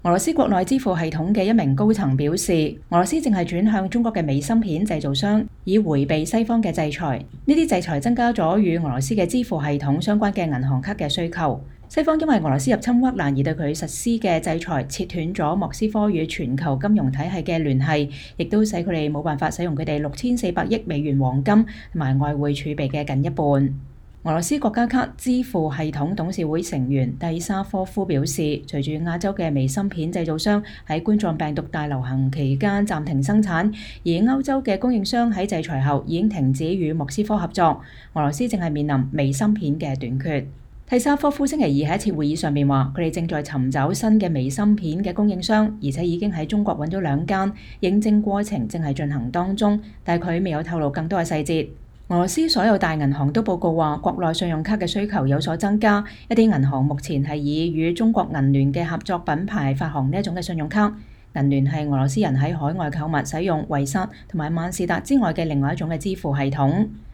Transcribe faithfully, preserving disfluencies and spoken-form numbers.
俄羅斯國內支付系統嘅一名高層表示，俄羅斯正係轉向中國嘅微芯片製造商，以迴避西方嘅制裁。呢啲制裁增加咗與俄羅斯嘅支付系統相關嘅銀行卡嘅需求。西方因為俄羅斯入侵烏克蘭而對佢實施嘅制裁，切斷咗莫斯科與全球金融體系嘅聯繫，亦都使佢哋冇辦法使用佢哋六千四百億美元黃金同埋外匯儲備嘅近一半。俄羅斯國家卡支付系統董事會成員蒂沙科夫表示，隨住亞洲嘅微芯片製造商喺冠狀病毒大流行期間暫停生產，而歐洲嘅供應商喺制裁後已經停止與莫斯科合作，俄羅斯正係面臨微芯片嘅短缺。蒂沙科夫星期二喺一次會議上面話，佢哋正在尋找新嘅微芯片嘅供應商，而且已經喺中國揾咗兩間，認證過程正係進行當中，但係佢未有透露更多嘅細節。俄羅斯所有大銀行都報告話，國內信用卡嘅需求有所增加，一啲銀行目前係以與中國銀聯嘅合作品牌發行呢一種嘅信用卡。銀聯係俄羅斯人喺海外購物使用維薩同埋萬事達之外嘅另外一種嘅支付系統。